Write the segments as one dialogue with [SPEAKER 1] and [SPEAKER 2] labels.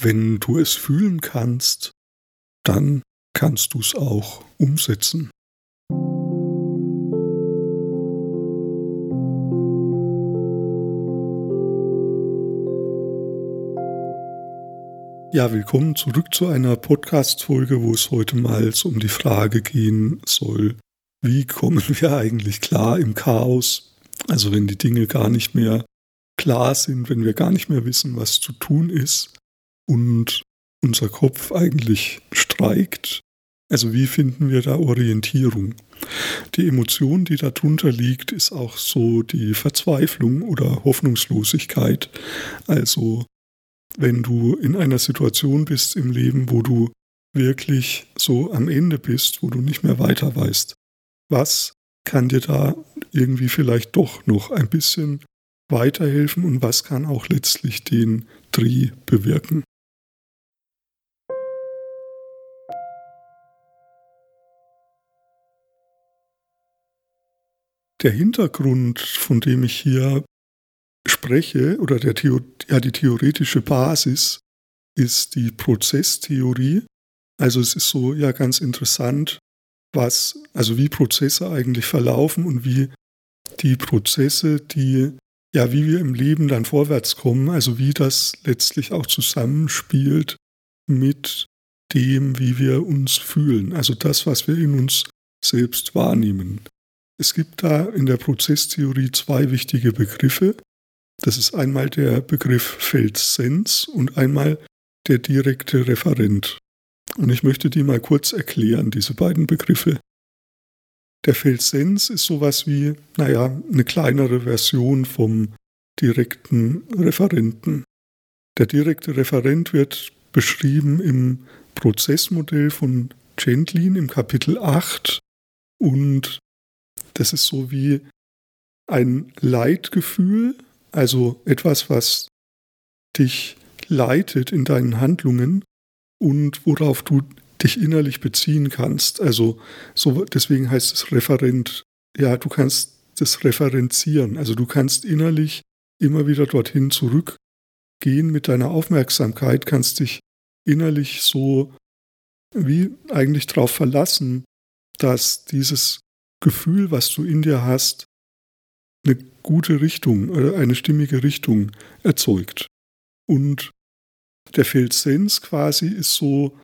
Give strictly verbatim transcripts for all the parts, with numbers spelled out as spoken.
[SPEAKER 1] Wenn du es fühlen kannst, dann kannst du es auch umsetzen. Ja, willkommen zurück zu einer Podcast-Folge, wo es heute mal so um die Frage gehen soll, wie kommen wir eigentlich klar im Chaos? Also wenn die Dinge gar nicht mehr klar sind, wenn wir gar nicht mehr wissen, was zu tun ist und unser Kopf eigentlich streikt. Also wie finden wir da Orientierung? Die Emotion, die darunter liegt, ist auch so die Verzweiflung oder Hoffnungslosigkeit. Also wenn du in einer Situation bist im Leben, wo du wirklich so am Ende bist, wo du nicht mehr weiter weißt, was kann dir da irgendwie vielleicht doch noch ein bisschen weiterhelfen und was kann auch letztlich den Dreh bewirken? Der Hintergrund, von dem ich hier spreche, oder der Theo- ja, die theoretische Basis, ist die Prozesstheorie. Also es ist so ja ganz interessant, was, also wie Prozesse eigentlich verlaufen und wie die Prozesse, die, ja, wie wir im Leben dann vorwärts kommen, also wie das letztlich auch zusammenspielt mit dem, wie wir uns fühlen, also das, was wir in uns selbst wahrnehmen. Es gibt da in der Prozesstheorie zwei wichtige Begriffe. Das ist einmal der Begriff Felt-Sense und einmal der direkte Referent. Und ich möchte die mal kurz erklären, diese beiden Begriffe. Der Felt-Sense ist sowas wie, naja, eine kleinere Version vom direkten Referenten. Der direkte Referent wird beschrieben im Prozessmodell von Gentlin im Kapitel acht und das ist so wie ein Leitgefühl, also etwas, was dich leitet in deinen Handlungen und worauf du dich innerlich beziehen kannst. Also so, deswegen heißt es Referent. Ja, du kannst das referenzieren. Also du kannst innerlich immer wieder dorthin zurückgehen mit deiner Aufmerksamkeit, kannst dich innerlich so wie eigentlich darauf verlassen, dass dieses Gefühl, was du in dir hast, eine gute Richtung oder eine stimmige Richtung erzeugt. Und der Felt-Sense quasi ist so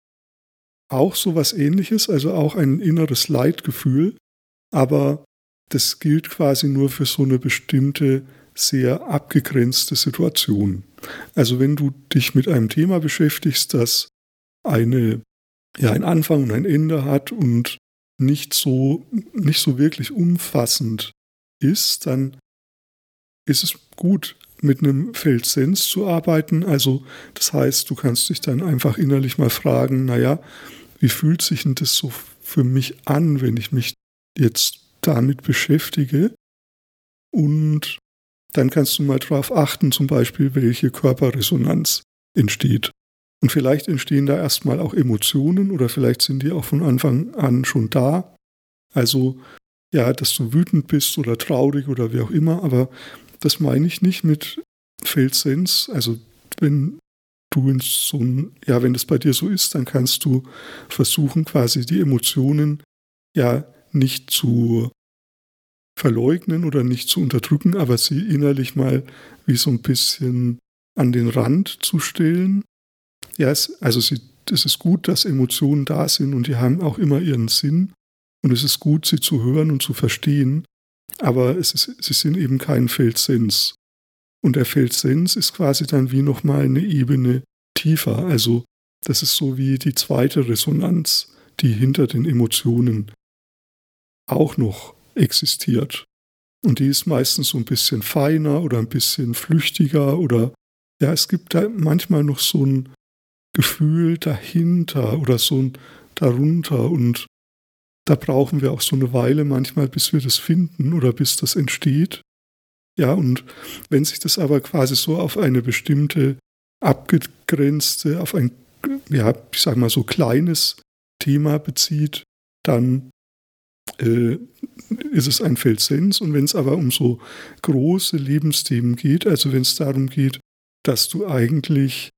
[SPEAKER 1] auch so was Ähnliches, also auch ein inneres Leitgefühl, aber das gilt quasi nur für so eine bestimmte, sehr abgegrenzte Situation. Also wenn du dich mit einem Thema beschäftigst, das eine, ja, einen Anfang und ein Ende hat und nicht so, nicht so wirklich umfassend ist, dann ist es gut, mit einem Felt-Sense zu arbeiten. Also das heißt, du kannst dich dann einfach innerlich mal fragen, naja, wie fühlt sich denn das so für mich an, wenn ich mich jetzt damit beschäftige? Und dann kannst du mal darauf achten, zum Beispiel, welche Körperresonanz entsteht. Und vielleicht entstehen da erstmal auch Emotionen oder vielleicht sind die auch von Anfang an schon da. Also ja, dass du wütend bist oder traurig oder wie auch immer, aber das meine ich nicht mit Felt-Sense. Also wenn du in so ein, ja, wenn das bei dir so ist, dann kannst du versuchen, quasi die Emotionen ja nicht zu verleugnen oder nicht zu unterdrücken, aber sie innerlich mal wie so ein bisschen an den Rand zu stellen. Ja, es, also sie, es ist gut, dass Emotionen da sind und die haben auch immer ihren Sinn. Und es ist gut, sie zu hören und zu verstehen, aber es ist, sie sind eben kein Felt-Sense. Und der Felt-Sense ist quasi dann wie nochmal eine Ebene tiefer. Also das ist so wie die zweite Resonanz, die hinter den Emotionen auch noch existiert. Und die ist meistens so ein bisschen feiner oder ein bisschen flüchtiger oder ja, es gibt da manchmal noch so ein Gefühl dahinter oder so ein darunter und da brauchen wir auch so eine Weile manchmal, bis wir das finden oder bis das entsteht. Ja, und wenn sich das aber quasi so auf eine bestimmte abgegrenzte, auf ein, ja, ich sag mal so kleines Thema bezieht, dann äh, ist es ein Felt-Sense. Und wenn es aber um so große Lebensthemen geht, also wenn es darum geht, dass du eigentlich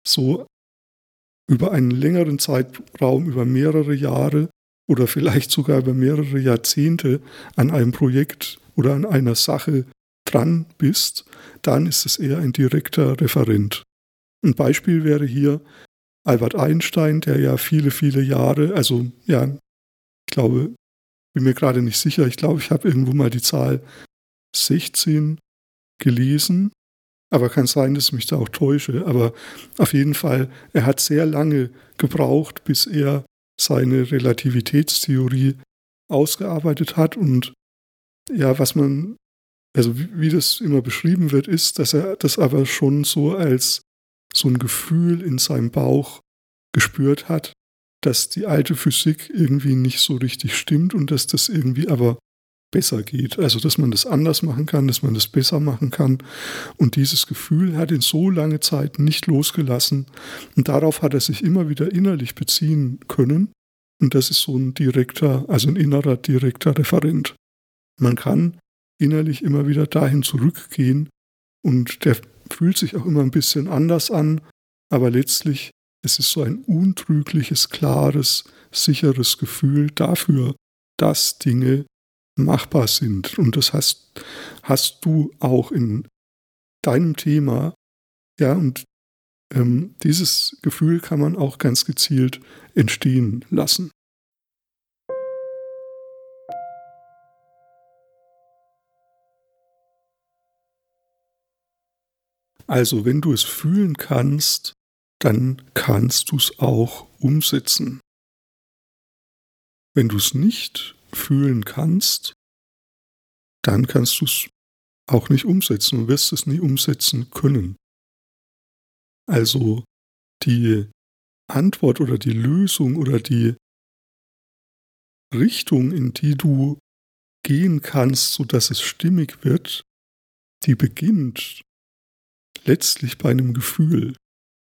[SPEAKER 1] so über einen längeren Zeitraum, über mehrere Jahre oder vielleicht sogar über mehrere Jahrzehnte an einem Projekt oder an einer Sache dran bist, dann ist es eher ein direkter Referent. Ein Beispiel wäre hier Albert Einstein, der ja viele, viele Jahre, also ja, ich glaube, bin mir gerade nicht sicher, ich glaube, ich habe irgendwo mal die Zahl sechzehn gelesen, aber kann sein, dass ich mich da auch täusche. Aber auf jeden Fall, er hat sehr lange gebraucht, bis er seine Relativitätstheorie ausgearbeitet hat. Und ja, was man, also wie, wie das immer beschrieben wird, ist, dass er das aber schon so als so ein Gefühl in seinem Bauch gespürt hat, dass die alte Physik irgendwie nicht so richtig stimmt und dass das irgendwie aber besser geht. Also, dass man das anders machen kann, dass man das besser machen kann. Und dieses Gefühl hat ihn so lange Zeit nicht losgelassen. Und darauf hat er sich immer wieder innerlich beziehen können. Und das ist so ein direkter, also ein innerer direkter Referent. Man kann innerlich immer wieder dahin zurückgehen und der fühlt sich auch immer ein bisschen anders an, aber letztlich es ist so ein untrügliches, klares, sicheres Gefühl dafür, dass Dinge machbar sind. Und das hast, hast du auch in deinem Thema. Ja, und ähm, dieses Gefühl kann man auch ganz gezielt entstehen lassen. Also, wenn du es fühlen kannst, dann kannst du es auch umsetzen. Wenn du es nicht fühlen kannst, dann kannst du es auch nicht umsetzen und wirst es nie umsetzen können. Also die Antwort oder die Lösung oder die Richtung, in die du gehen kannst, sodass es stimmig wird, die beginnt letztlich bei einem Gefühl.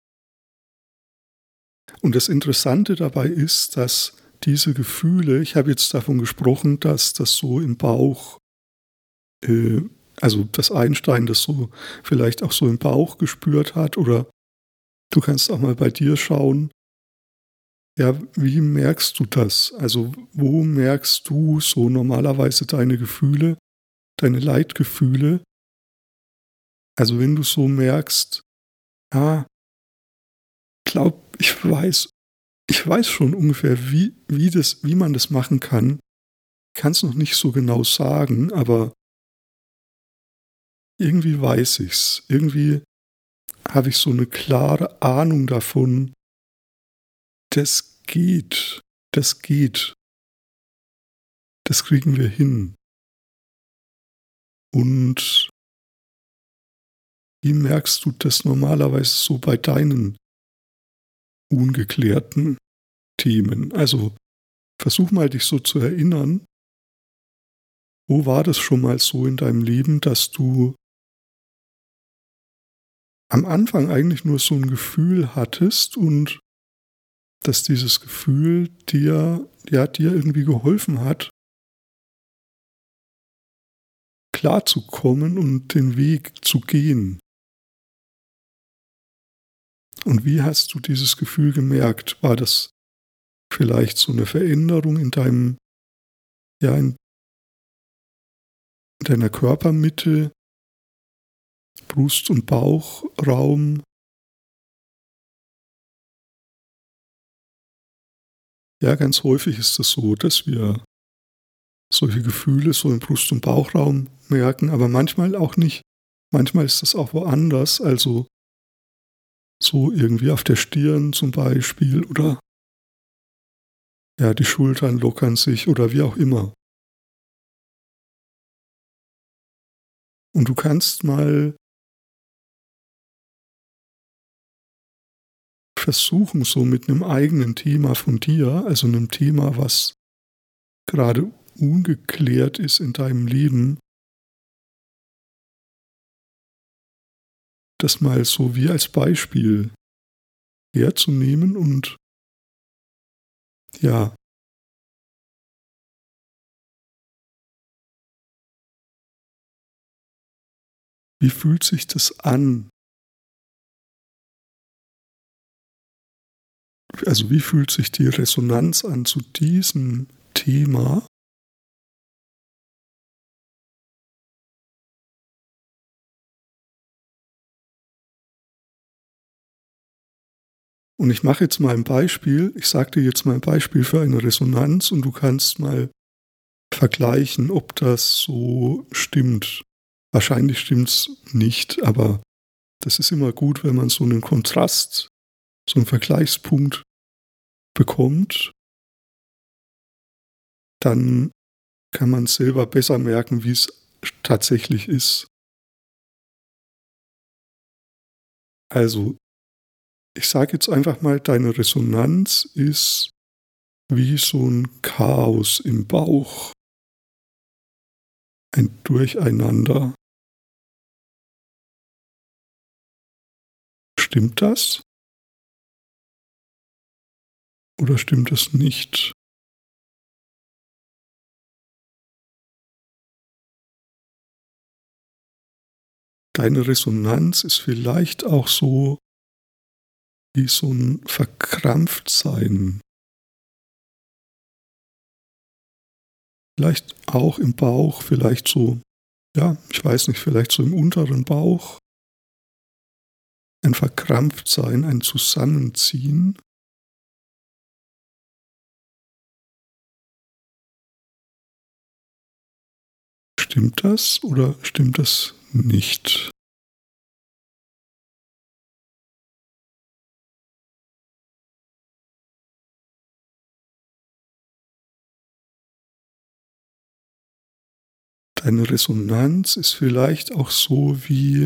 [SPEAKER 1] Und das Interessante dabei ist, dass diese Gefühle, ich habe jetzt davon gesprochen, dass das so im Bauch, äh, also dass Einstein das so vielleicht auch so im Bauch gespürt hat, oder du kannst auch mal bei dir schauen, ja, wie merkst du das? Also wo merkst du so normalerweise deine Gefühle, deine Leitgefühle? Also wenn du so merkst, ah, glaub, ich weiß, ich weiß schon ungefähr, wie, wie, das, wie man das machen kann. Ich kann es noch nicht so genau sagen, aber irgendwie weiß ich's. Irgendwie habe ich so eine klare Ahnung davon, das geht, das geht, das kriegen wir hin. Und wie merkst du das normalerweise so bei deinen ungeklärten Themen? Also versuch mal dich so zu erinnern, wo war das schon mal so in deinem Leben, dass du am Anfang eigentlich nur so ein Gefühl hattest und dass dieses Gefühl dir, ja, dir irgendwie geholfen hat, klarzukommen und den Weg zu gehen. Und wie hast du dieses Gefühl gemerkt? War das vielleicht so eine Veränderung in deinem, ja, in deiner Körpermitte, Brust- und Bauchraum? Ja, ganz häufig ist es so, dass wir solche Gefühle so im Brust- und Bauchraum merken, aber manchmal auch nicht. Manchmal ist das auch woanders, also so irgendwie auf der Stirn zum Beispiel, oder ja, die Schultern lockern sich oder wie auch immer. Und du kannst mal versuchen, so mit einem eigenen Thema von dir, also einem Thema, was gerade ungeklärt ist in deinem Leben, das mal so wie als Beispiel herzunehmen und ja, wie fühlt sich das an? also wie fühlt sich die Resonanz an zu diesem Thema? Und ich mache jetzt mal ein Beispiel. Ich sage dir jetzt mal ein Beispiel für eine Resonanz und du kannst mal vergleichen, ob das so stimmt. Wahrscheinlich stimmt es nicht, aber das ist immer gut, wenn man so einen Kontrast, so einen Vergleichspunkt bekommt. Dann kann man selber besser merken, wie es tatsächlich ist. Also, ich sage jetzt einfach mal, deine Resonanz ist wie so ein Chaos im Bauch, ein Durcheinander. Stimmt das oder stimmt das nicht? Deine Resonanz ist vielleicht auch so wie so ein Verkrampftsein. Vielleicht auch im Bauch, vielleicht so, ja, ich weiß nicht, vielleicht so im unteren Bauch. Ein Verkrampftsein, ein Zusammenziehen. Stimmt das oder stimmt das nicht? Deine Resonanz ist vielleicht auch so wie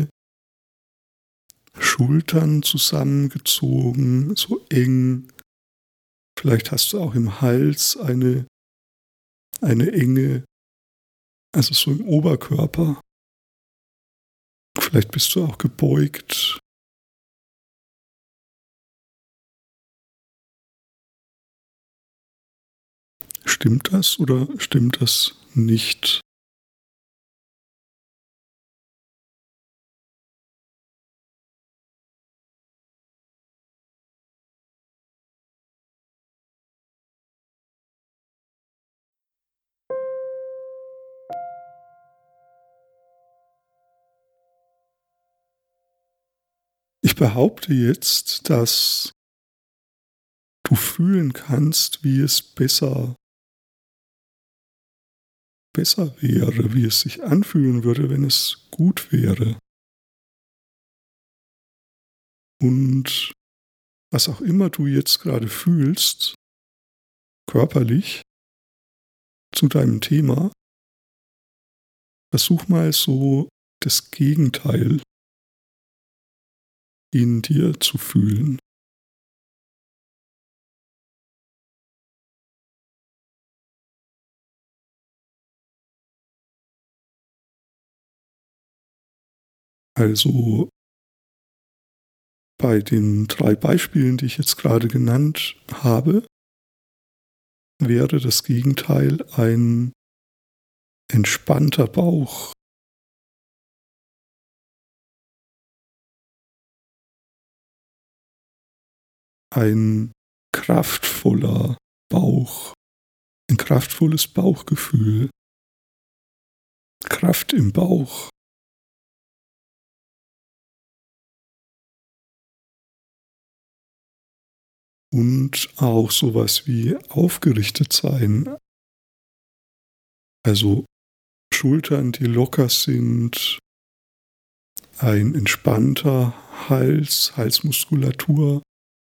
[SPEAKER 1] Schultern zusammengezogen, so eng. Vielleicht hast du auch im Hals eine, eine Enge, also so im Oberkörper. Vielleicht bist du auch gebeugt. Stimmt das oder stimmt das nicht? Ich behaupte jetzt, dass du fühlen kannst, wie es besser, besser wäre, wie es sich anfühlen würde, wenn es gut wäre. Und was auch immer du jetzt gerade fühlst, körperlich, zu deinem Thema, versuch mal so das Gegenteil in dir zu fühlen. Also bei den drei Beispielen, die ich jetzt gerade genannt habe, wäre das Gegenteil ein entspannter Bauch, ein kraftvoller Bauch, ein kraftvolles Bauchgefühl, Kraft im Bauch. Und auch sowas wie aufgerichtet sein, also Schultern, die locker sind, ein entspannter Hals, Halsmuskulatur.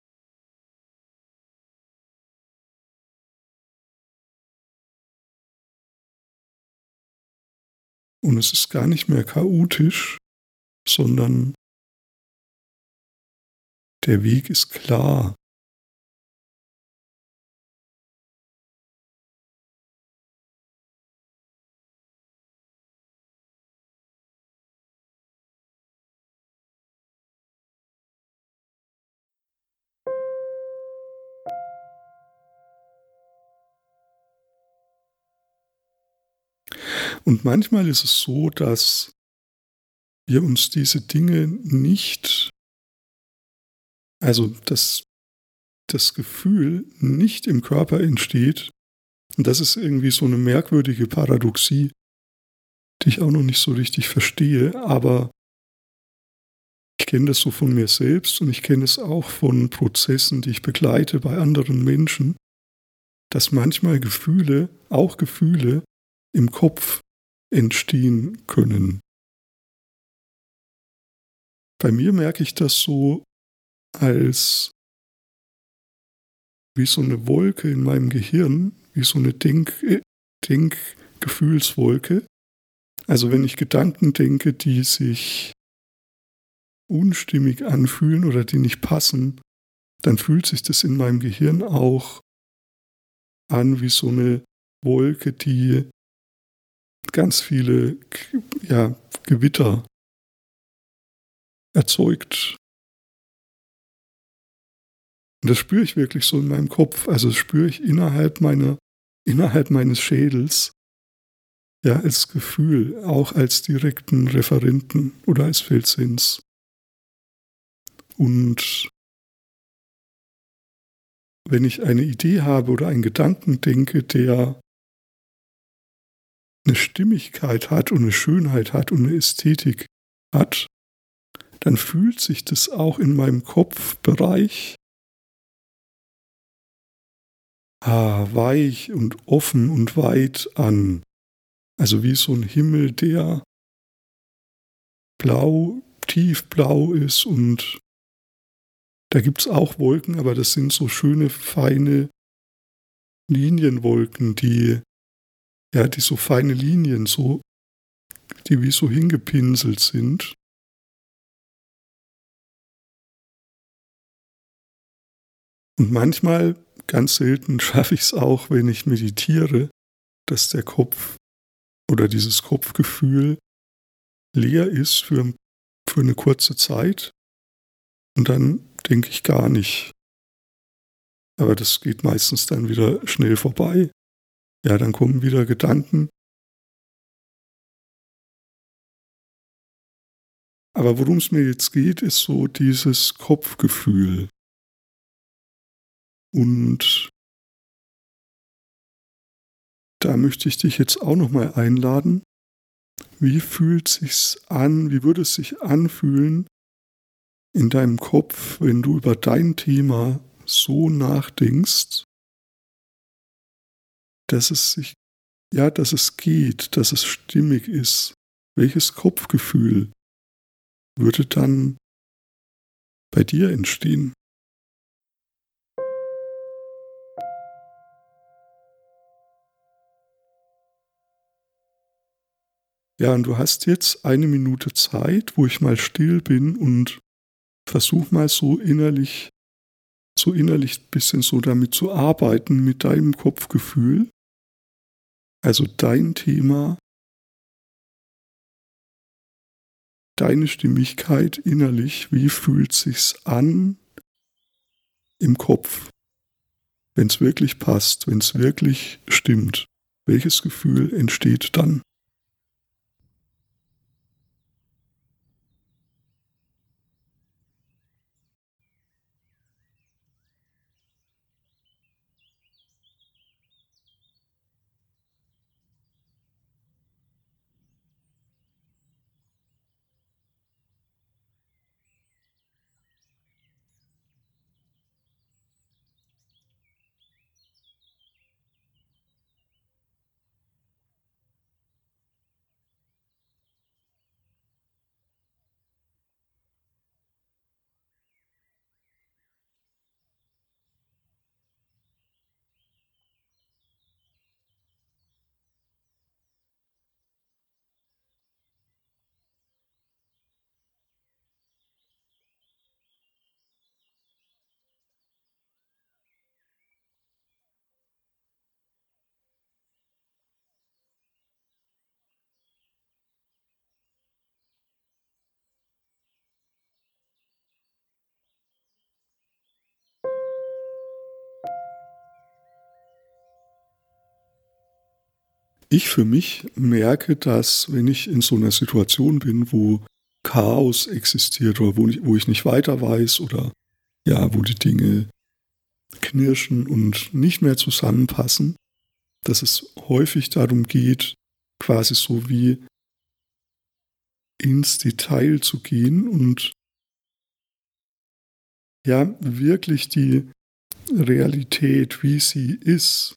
[SPEAKER 1] Und es ist gar nicht mehr chaotisch, sondern der Weg ist klar. Und manchmal ist es so, dass wir uns diese Dinge nicht, also dass das Gefühl nicht im Körper entsteht. Und das ist irgendwie so eine merkwürdige Paradoxie, die ich auch noch nicht so richtig verstehe, aber ich kenne das so von mir selbst und ich kenne es auch von Prozessen, die ich begleite bei anderen Menschen, dass manchmal Gefühle, auch Gefühle, im Kopf entstehen können. Bei mir merke ich das so als wie so eine Wolke in meinem Gehirn, wie so eine Denk- äh, Denk-Gefühlswolke. Also wenn ich Gedanken denke, die sich unstimmig anfühlen oder die nicht passen, dann fühlt sich das in meinem Gehirn auch an wie so eine Wolke, die ganz viele ja, Gewitter erzeugt. Und das spüre ich wirklich so in meinem Kopf. Also das spüre ich innerhalb meiner, innerhalb meines Schädels, ja, als Gefühl, auch als direkten Referenten oder als Feldsens. Und wenn ich eine Idee habe oder einen Gedanken denke, der eine Stimmigkeit hat und eine Schönheit hat und eine Ästhetik hat, dann fühlt sich das auch in meinem Kopfbereich ah, weich und offen und weit an. Also wie so ein Himmel, der blau, tiefblau ist und da gibt es auch Wolken, aber das sind so schöne, feine Linienwolken, die, ja, die so feine Linien, so, die wie so hingepinselt sind. Und manchmal, ganz selten, schaffe ich es auch, wenn ich meditiere, dass der Kopf oder dieses Kopfgefühl leer ist für, für eine kurze Zeit. Und dann denke ich gar nicht. Aber das geht meistens dann wieder schnell vorbei. Ja, dann kommen wieder Gedanken. Aber worum es mir jetzt geht, ist so dieses Kopfgefühl. Und da möchte ich dich jetzt auch nochmal einladen. Wie fühlt sich's an? Wie würde es sich anfühlen in deinem Kopf, wenn du über dein Thema so nachdenkst, dass es sich, ja, dass es geht, dass es stimmig ist? Welches Kopfgefühl würde dann bei dir entstehen? Ja, und du hast jetzt eine Minute Zeit, wo ich mal still bin und versuch mal so innerlich, so innerlich ein bisschen so damit zu arbeiten, mit deinem Kopfgefühl. Also dein Thema, deine Stimmigkeit innerlich, wie fühlt sich's an im Kopf, wenn es wirklich passt, wenn es wirklich stimmt? Welches Gefühl entsteht dann? Ich für mich merke, dass wenn ich in so einer Situation bin, wo Chaos existiert oder wo ich, wo ich nicht weiter weiß oder ja, wo die Dinge knirschen und nicht mehr zusammenpassen, dass es häufig darum geht, quasi so wie ins Detail zu gehen und ja, wirklich die Realität, wie sie ist,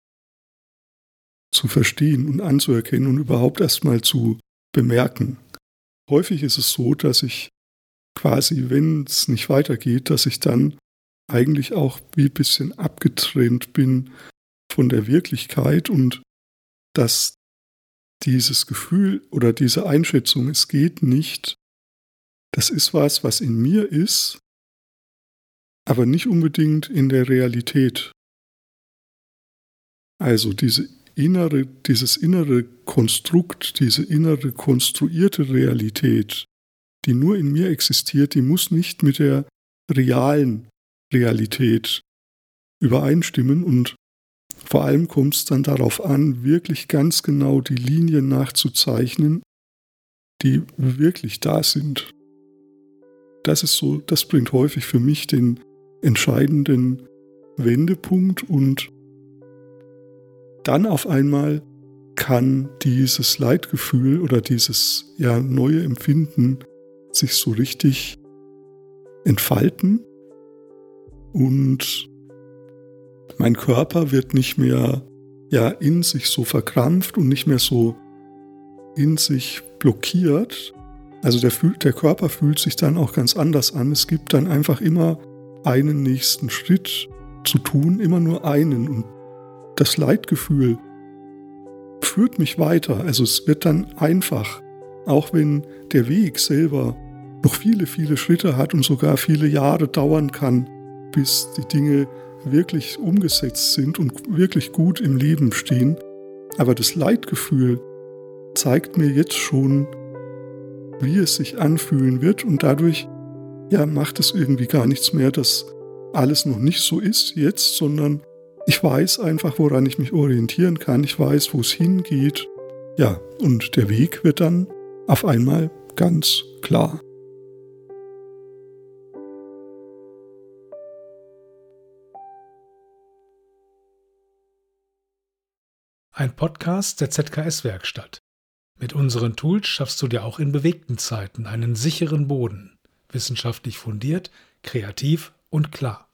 [SPEAKER 1] zu verstehen und anzuerkennen und überhaupt erstmal zu bemerken. Häufig ist es so, dass ich quasi, wenn es nicht weitergeht, dass ich dann eigentlich auch wie ein bisschen abgetrennt bin von der Wirklichkeit und dass dieses Gefühl oder diese Einschätzung, es geht nicht, das ist was, was in mir ist, aber nicht unbedingt in der Realität. Also diese innere, dieses innere Konstrukt, diese innere konstruierte Realität, die nur in mir existiert, die muss nicht mit der realen Realität übereinstimmen und vor allem kommt es dann darauf an, wirklich ganz genau die Linien nachzuzeichnen, die wirklich da sind. Das ist so, das bringt häufig für mich den entscheidenden Wendepunkt und dann auf einmal kann dieses Leidgefühl oder dieses ja, neue Empfinden sich so richtig entfalten und mein Körper wird nicht mehr ja, in sich so verkrampft und nicht mehr so in sich blockiert. Also der, der Körper fühlt sich dann auch ganz anders an. Es gibt dann einfach immer einen nächsten Schritt zu tun, immer nur einen. Und das Leidgefühl führt mich weiter. Also es wird dann einfach, auch wenn der Weg selber noch viele, viele Schritte hat und sogar viele Jahre dauern kann, bis die Dinge wirklich umgesetzt sind und wirklich gut im Leben stehen. Aber das Leidgefühl zeigt mir jetzt schon, wie es sich anfühlen wird und dadurch ja, macht es irgendwie gar nichts mehr, dass alles noch nicht so ist jetzt, sondern ich weiß einfach, woran ich mich orientieren kann. Ich weiß, wo es hingeht. Ja, und der Weg wird dann auf einmal ganz klar.
[SPEAKER 2] Ein Podcast der Z K S-Werkstatt. Mit unseren Tools schaffst du dir auch in bewegten Zeiten einen sicheren Boden. Wissenschaftlich fundiert, kreativ und klar.